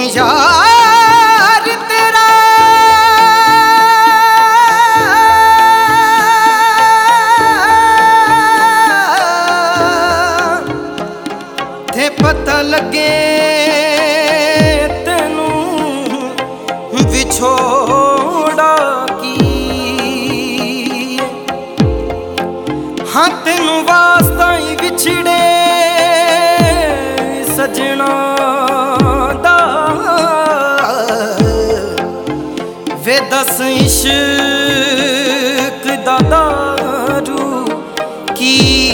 यार तेरा थे पता लगे तेनू विछोड़ा की हाँ तेनू वास्ता ही विछड़े सजना वे दस इश्क दा दारू की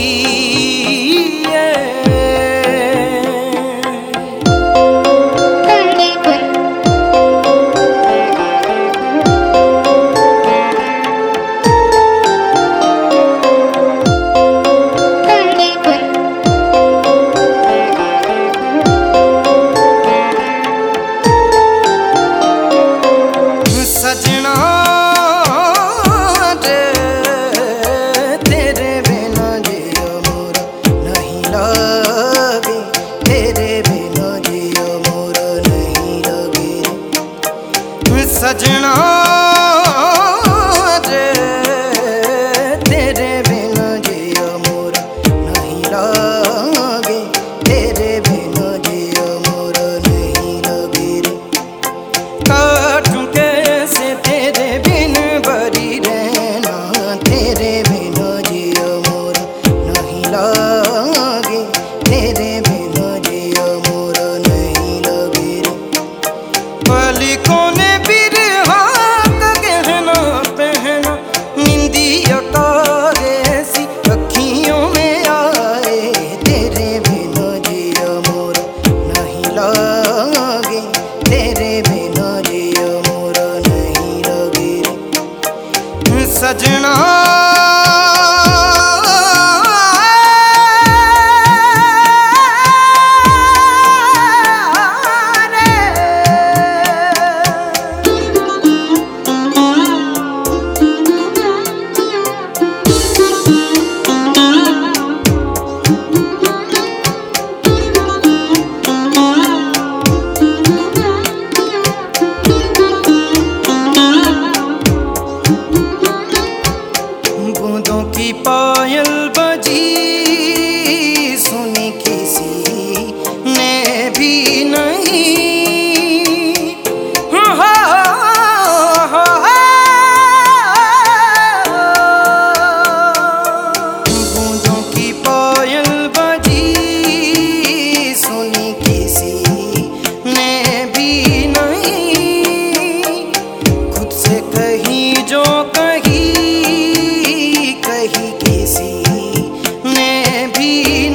सजना रे तेरे बिना जियो मोरा नहीं लगे, तेरे बिना जियो मोरा नहीं लगे। सजना रे तेरे बिना जियो मोरा नहीं लगे, तेरे बिना जियो मोरा नहीं लगे रे। काटूं तेरे बिन बरी रहना, तेरे बिन जियो मोरा नहीं लगे, तेरे बिन जियो मोरा नहीं लगे रे। पलकों ने बिरहा का गहना पहना, निंदिया तारे सी अखियों में आए, तेरे बिन जियो मोरा नहीं लगे, तेरे बिन जियो मोरा नहीं लगे रे। सजना बूंदों की पायल बजी सुनी किसी ने भी नहीं। बूंदों की पायल बजी सुनी किसी ने भी नहीं। खुद से कहीं जो कहीं कहीं किसी ने भी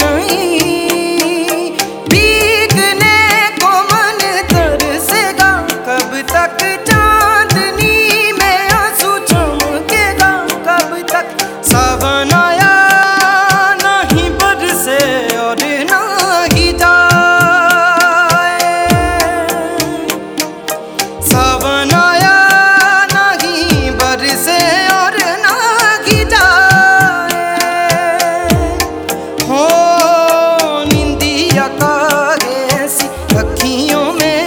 नहीं। भीगने को मन तरसेगा, कब तक चांदनी में आंसू चमकेगा, कब तक सावन आया नहीं बरसे और ना ही जाए। सावन आया नहीं बरसे और ना ही जाए। हो निंदिया तारे सी अखियों में